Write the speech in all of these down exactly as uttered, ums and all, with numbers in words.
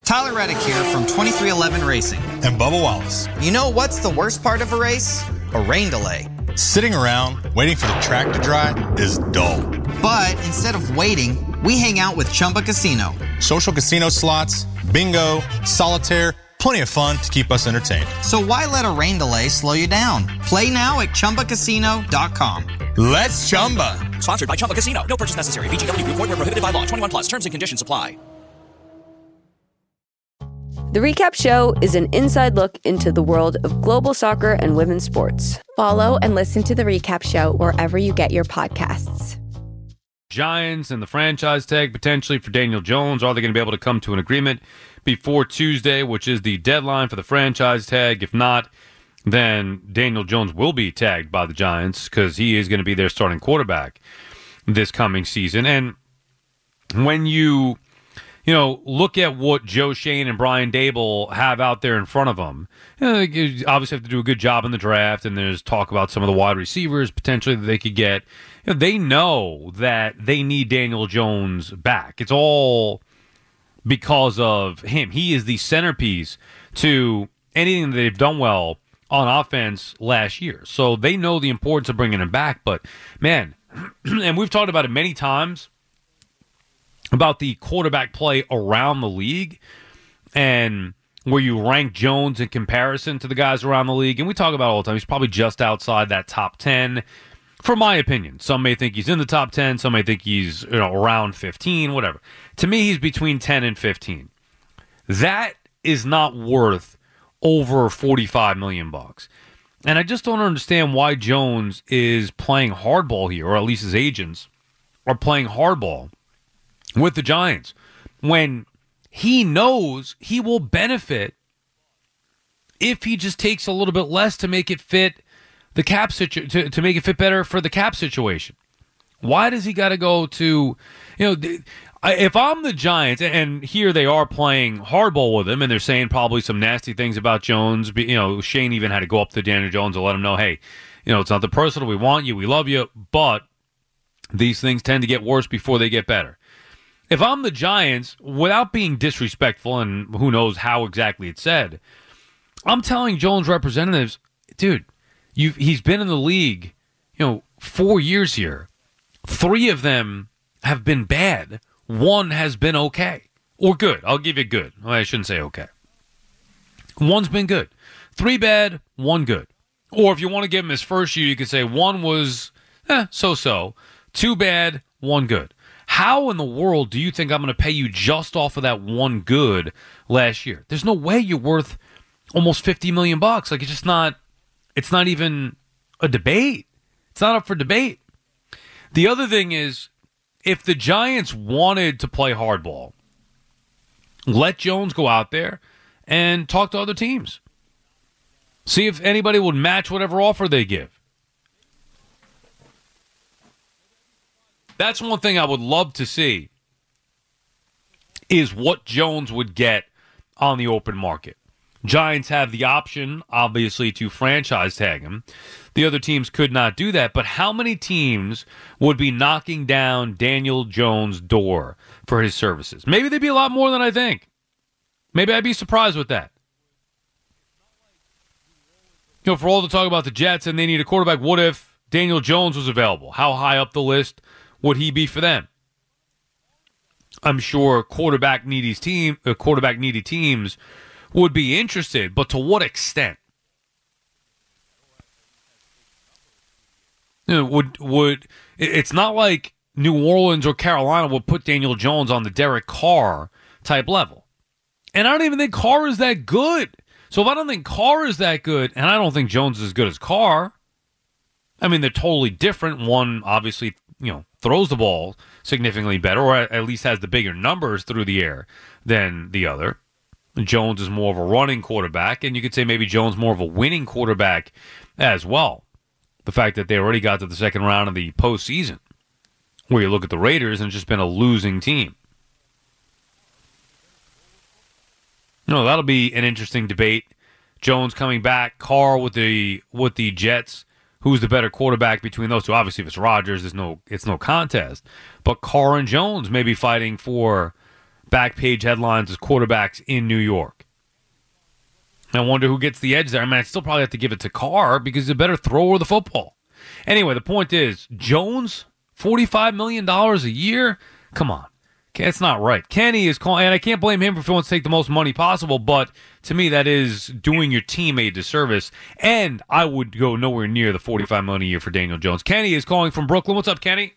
Tyler Reddick here from twenty-three eleven Racing. And Bubba Wallace. You know what's the worst part of a race? A rain delay. Sitting around waiting for the track to dry is dull. But instead of waiting, we hang out with Chumba Casino. Social casino slots, bingo, solitaire, plenty of fun to keep us entertained. So why let a rain delay slow you down? Play now at Chumba Casino dot com. Let's Chumba. Sponsored by Chumba Casino. No purchase necessary. V G W Group. Void where prohibited by law. twenty-one plus. Terms and conditions apply. The Recap Show is an inside look into the world of global soccer and women's sports. Follow and listen to The Recap Show wherever you get your podcasts. Giants and the franchise tag potentially for Daniel Jones. Are they going to be able to come to an agreement before Tuesday, which is the deadline for the franchise tag? If not, then Daniel Jones will be tagged by the Giants because he is going to be their starting quarterback this coming season. And when you... You know, look at what Joe Shane and Brian Dable have out there in front of them. You know, they obviously have to do a good job in the draft, and there's talk about some of the wide receivers potentially that they could get. You know, they know that they need Daniel Jones back. It's all because of him. He is the centerpiece to anything that they've done well on offense last year. So they know the importance of bringing him back. But, man, and we've talked about it many times, about the quarterback play around the league and where you rank Jones in comparison to the guys around the league. And we talk about it all the time. He's probably just outside that top ten, for my opinion. Some may think he's in the top ten. Some may think he's, you know, around fifteen, whatever. To me, he's between ten and fifteen. That is not worth over forty-five million bucks. And I just don't understand why Jones is playing hardball here, or at least his agents are playing hardball with the Giants, when he knows he will benefit if he just takes a little bit less to make it fit the cap situ- to, to make it fit better for the cap situation. Why does he got to go to, you know, if I'm the Giants, and here they are playing hardball with him, and they're saying probably some nasty things about Jones. You know, Shane even had to go up to Daniel Jones and let him know, hey, you know, it's not the personal. We want you. We love you. But these things tend to get worse before they get better. If I'm the Giants, without being disrespectful, and who knows how exactly it's said, I'm telling Jones representatives, dude, you've, he's been in the league, you know, four years here. Three of them have been bad. One has been okay. Or good. I'll give you good. Well, I shouldn't say okay. One's been good. Three bad, one good. Or if you want to give him his first year, you could say one was eh, so-so. Two bad, one good. How in the world do you think I'm going to pay you just off of that one good last year? There's no way you're worth almost fifty million bucks. Like, it's just not, it's not even a debate. It's not up for debate. The other thing is, if the Giants wanted to play hardball, let Jones go out there and talk to other teams. See if anybody would match whatever offer they give. That's one thing I would love to see, is what Jones would get on the open market. Giants have the option, obviously, to franchise tag him. The other teams could not do that, but how many teams would be knocking down Daniel Jones' door for his services? Maybe they'd be a lot more than I think. Maybe I'd be surprised with that. You know, for all the talk about the Jets and they need a quarterback, what if Daniel Jones was available? How high up the list would he be for them? I'm sure quarterback needy team, uh, quarterback needy teams would be interested, but to what extent? You know, would would it's not like New Orleans or Carolina would put Daniel Jones on the Derek Carr type level, and I don't even think Carr is that good. So if I don't think Carr is that good, and I don't think Jones is as good as Carr, I mean, they're totally different. One obviously, you know, throws the ball significantly better, or at least has the bigger numbers through the air than the other. Jones is more of a running quarterback, and you could say maybe Jones more of a winning quarterback as well. The fact that they already got to the second round of the postseason, where you look at the Raiders and it's just been a losing team. No, that'll be an interesting debate. Jones coming back, Carr with the with the Jets. Who's the better quarterback between those two? Obviously, if it's Rodgers, there's no it's no contest. But Carr and Jones may be fighting for back page headlines as quarterbacks in New York. I wonder who gets the edge there. I mean, I'd still probably have to give it to Carr because he's a better thrower of the football. Anyway, the point is, Jones, forty-five million dollars a year? Come on. It's not right. Kenny is calling, and I can't blame him if he wants to take the most money possible, but to me, that is doing your team a disservice, and I would go nowhere near the forty-five million dollars a year for Daniel Jones. Kenny is calling from Brooklyn. What's up, Kenny?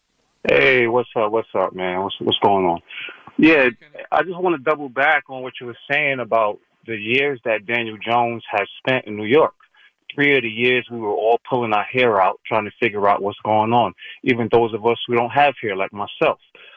Hey, what's up? What's up, man? What's what's going on? Yeah, I just want to double back on what you were saying about the years that Daniel Jones has spent in New York. Three of the years we were all pulling our hair out trying to figure out what's going on, even those of us who don't have hair like myself.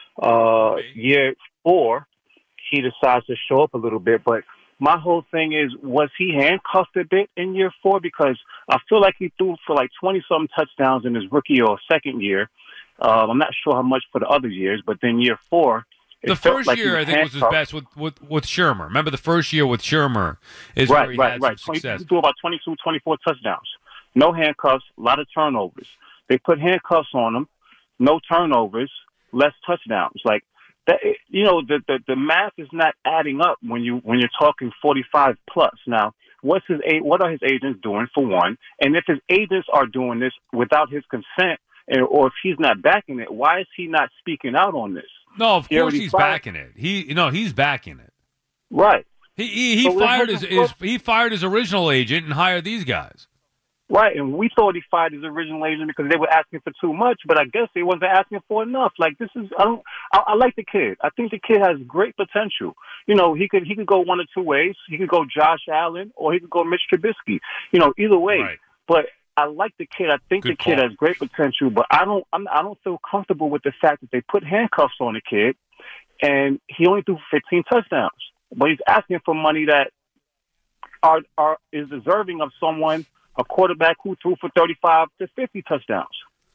Uh, year four, he decides to show up a little bit, but my whole thing is, was he handcuffed a bit in year four? Because I feel like he threw for like twenty-something touchdowns in his rookie or second year. Uh, I'm not sure how much for the other years, but then year four, the first like year I think was his best with, with, with Shermer. Remember the first year with Shermer is right, where he right, had right. some success. He threw about twenty-two, twenty-four touchdowns. No handcuffs, a lot of turnovers. They put handcuffs on him, no turnovers, less touchdowns. Like that, you know, the, the the math is not adding up when you when you're talking forty-five plus. Now, what's his what are his agents doing for one? And if his agents are doing this without his consent, or if he's not backing it, why is he not speaking out on this? No, of he course he's fired. backing it. He no, he's backing it. Right. He he, he so fired his, his he fired his original agent and hired these guys. Right, and we thought he fired his original agent because they were asking for too much, but I guess they wasn't asking for enough. Like this is, I don't, I, I like the kid. I think the kid has great potential. You know, he could he could go one or two ways. He could go Josh Allen, or he could go Mitch Trubisky. You know, either way. Right. But I like the kid. I think Good the kid call. has great potential, but I don't, I'm, I don't feel comfortable with the fact that they put handcuffs on the kid, and he only threw fifteen touchdowns. But he's asking for money that are are is deserving of someone. A quarterback who threw for thirty-five to fifty touchdowns.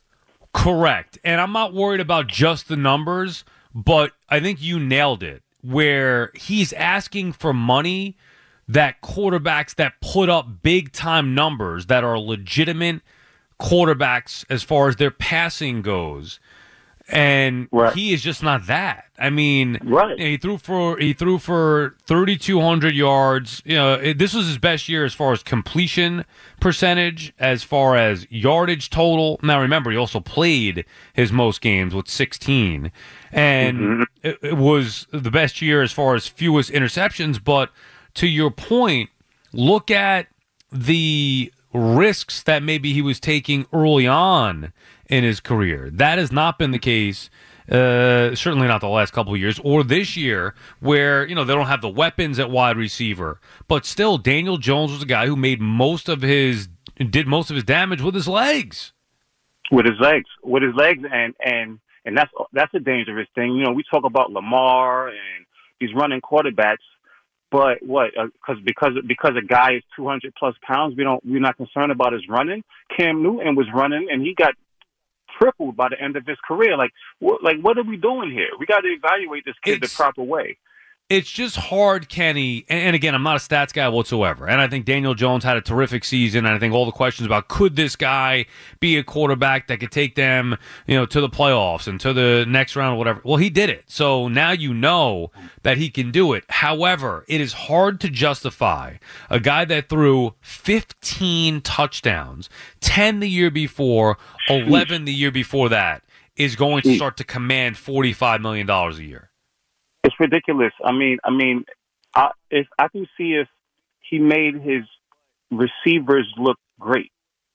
Correct. And I'm not worried about just the numbers, but I think you nailed it, where he's asking for money that quarterbacks that put up big-time numbers that are legitimate quarterbacks as far as their passing goes. And right. he is just not that. I mean, right. he threw for he threw for thirty-two hundred yards. You know, it, this was his best year as far as completion percentage, as far as yardage total. Now, remember, he also played his most games with sixteen, and mm-hmm. it, it was the best year as far as fewest interceptions. But to your point, look at the risks that maybe he was taking early on in his career. That has not been the case, uh, certainly not the last couple of years, or this year, where, you know, they don't have the weapons at wide receiver. But still, Daniel Jones was a guy who made most of his, did most of his damage with his legs. With his legs. With his legs, and, and, and that's that's a dangerous thing. You know, we talk about Lamar and these running quarterbacks, but what? Because uh, because because a guy is two hundred plus pounds, we don't we're not concerned about his running. Cam Newton was running, and he got crippled by the end of his career. Like, what, like, what are we doing here? We got to evaluate this kid it's, the proper way. It's just hard, Kenny. And, and again, I'm not a stats guy whatsoever. And I think Daniel Jones had a terrific season. And I think all the questions about could this guy be a quarterback that could take them, you know, to the playoffs and to the next round or whatever. Well, he did it. So now you know that he can do it. However, it is hard to justify a guy that threw fifteen touchdowns, ten the year before, eleven the year before that, is going to start to command forty-five million dollars a year. It's ridiculous. I mean, I mean, I, if I can see if he made his receivers look great,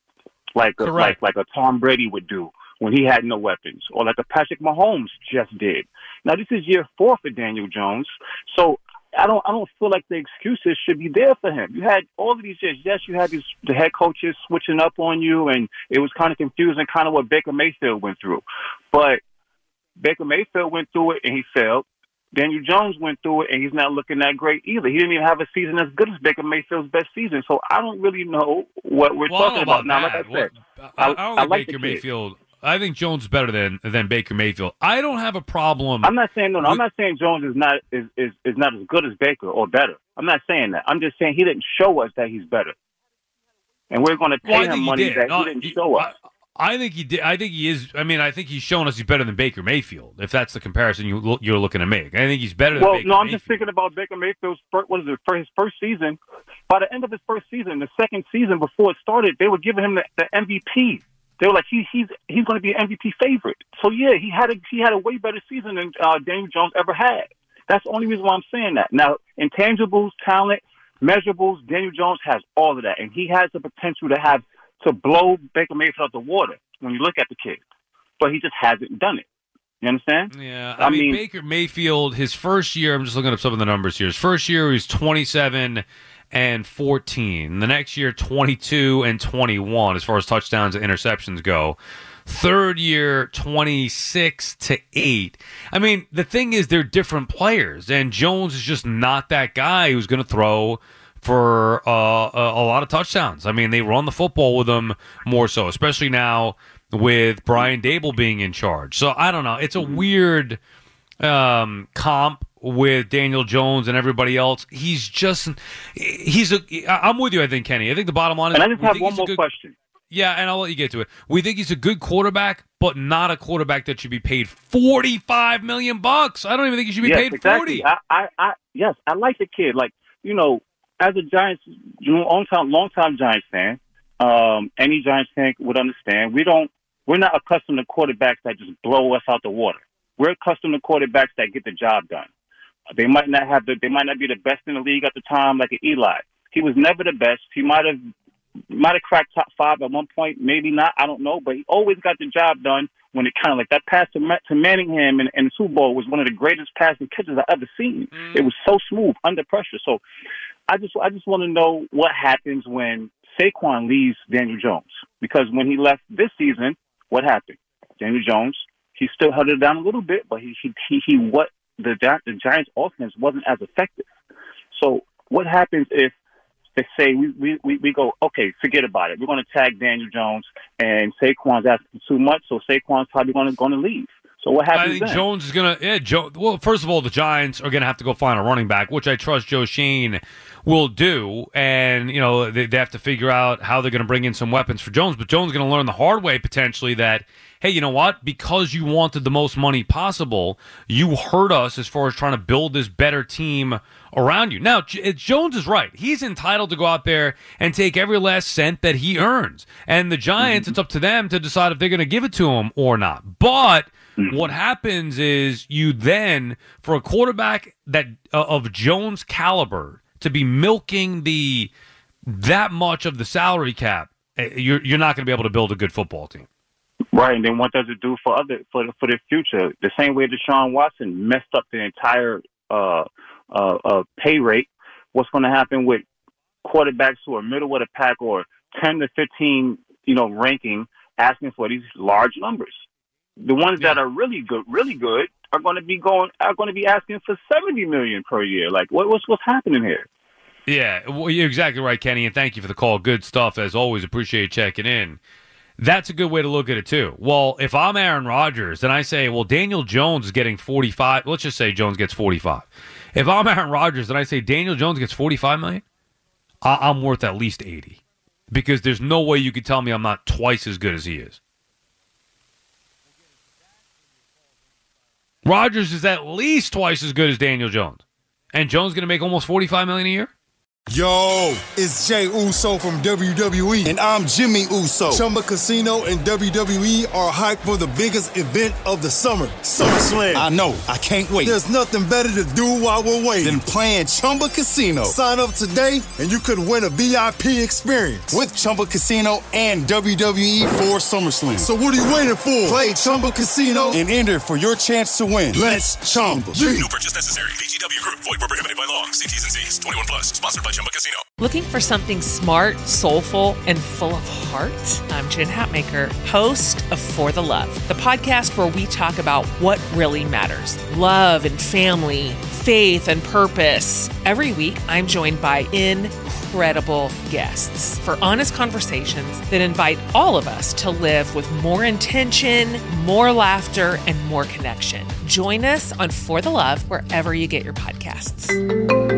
like a, like like a Tom Brady would do when he had no weapons, or like a Patrick Mahomes just did. Now this is year four for Daniel Jones, so I don't I don't feel like the excuses should be there for him. You had all of these years. Yes, you had these the head coaches switching up on you, and it was kind of confusing, kind of what Baker Mayfield went through. But Baker Mayfield went through it and he failed. Daniel Jones went through it, and he's not looking that great either. He didn't even have a season as good as Baker Mayfield's best season. So I don't really know what we're well, talking about, about now. Like I said, well, I, I don't I, think I like Baker Mayfield. I think Jones is better than than Baker Mayfield. I don't have a problem. I'm not saying no. no with, I'm not saying Jones is not is, is is not as good as Baker or better. I'm not saying that. I'm just saying he didn't show us that he's better, and we're going to pay well, him money that no, he didn't show us. I think he did. I think he is. I mean, I think he's shown us he's better than Baker Mayfield. If that's the comparison you, you're looking to make, I think he's better than well, Baker no, I'm Mayfield. just thinking about Baker Mayfield's first, what is it, for his first season. By the end of his first season, the second season before it started, they were giving him the, the M V P. They were like, he, he's he's going to be an M V P favorite. So yeah, he had a he had a way better season than uh, Daniel Jones ever had. That's the only reason why I'm saying that. Now, intangibles, talent, measurables, Daniel Jones has all of that, and he has the potential to have to blow Baker Mayfield out the water when you look at the kid, but he just hasn't done it. You understand? Yeah, I, I mean, mean, Baker Mayfield, his first year, I'm just looking up some of the numbers here. His first year, he was twenty-seven and fourteen. The next year, twenty-two and twenty-one, as far as touchdowns and interceptions go. Third year, twenty-six to eight. I mean, the thing is, they're different players, and Jones is just not that guy who's going to throw for uh, a, a lot of touchdowns. I mean, they run the football with him more so, especially now with Brian Dable being in charge. So I don't know. It's a weird um, comp with Daniel Jones and everybody else. He's just he's a. I'm with you. I think Kenny. I think the bottom line is. And I just have one more good, question. Yeah, and I'll let you get to it. We think he's a good quarterback, but not a quarterback that should be paid forty-five million bucks. I don't even think he should be yes, paid exactly. forty. I, I, I, yes, I like the kid. Like, you know, as a Giants, long time, long time Giants fan, um, any Giants fan would understand. We don't, we're not accustomed to quarterbacks that just blow us out the water. We're accustomed to quarterbacks that get the job done. They might not have the, they might not be the best in the league at the time, like an Eli. He was never the best. He might have, might have cracked top five at one point, maybe not. I don't know, but he always got the job done when it kind of like that pass to, to Manningham in, in the Super Bowl was one of the greatest passing catches I ever seen. Mm. It was so smooth under pressure. So I just, I just want to know what happens when Saquon leaves Daniel Jones, because when he left this season, what happened? Daniel Jones, he still held it down a little bit, but he, he, he, he what the, the Giants offense wasn't as effective. So what happens if they say we, we, we go, okay, forget about it. We're going to tag Daniel Jones, and Saquon's asking too much, so Saquon's probably going to going to leave. So what happens I think then? Jones is going to, yeah, Joe, well, first of all, the Giants are going to have to go find a running back, which I trust Joe Shane will do. And, you know, they, they have to figure out how they're going to bring in some weapons for Jones. But Jones is going to learn the hard way, potentially, that, hey, you know what? Because you wanted the most money possible, you hurt us as far as trying to build this better team around you. Now, J- Jones is right. He's entitled to go out there and take every last cent that he earns. And the Giants, mm-hmm. it's up to them to decide if they're going to give it to him or not. But what happens is you then, for a quarterback that uh, of Jones' caliber, to be milking the that much of the salary cap, you're you're not going to be able to build a good football team. Right, and then what does it do for other for for the future? The same way Deshaun Watson messed up the entire uh, uh, uh, pay rate. What's going to happen with quarterbacks who are middle of the pack or ten to fifteen, you know, ranking, asking for these large numbers? The ones yeah. that are really good, really good, are going to be going are going to be asking for seventy million per year. Like, what, what's what's happening here? Yeah, well, you're exactly right, Kenny, and thank you for the call. Good stuff as always. Appreciate checking in. That's a good way to look at it too. Well, if I'm Aaron Rodgers and I say, well, Daniel Jones is getting forty-five. Let's just say Jones gets forty-five. If I'm Aaron Rodgers and I say Daniel Jones gets forty-five million, I- I'm worth at least eighty, because there's no way you could tell me I'm not twice as good as he is. Rodgers is at least twice as good as Daniel Jones. And Jones going to make almost forty-five million dollars a year? Yo, it's Jay Uso from W W E, and I'm Jimmy Uso. Chumba Casino and W W E are hyped for the biggest event of the summer, SummerSlam. I know, I can't wait. There's nothing better to do while we're waiting than playing Chumba Casino. Sign up today, and you could win a V I P experience with Chumba Casino and W W E for SummerSlam. So what are you waiting for? Play Chumba Casino and enter for your chance to win. Let's Chumba. No purchase necessary. V G W Group. Void where prohibited by law. See T's and C's. twenty-one plus. Sponsored by Chumba Casino. Looking for something smart, soulful, and full of heart? I'm Jen Hatmaker, host of For the Love, the podcast where we talk about what really matters. Love and family, faith and purpose. Every week, I'm joined by incredible guests for honest conversations that invite all of us to live with more intention, more laughter, and more connection. Join us on For the Love wherever you get your podcasts.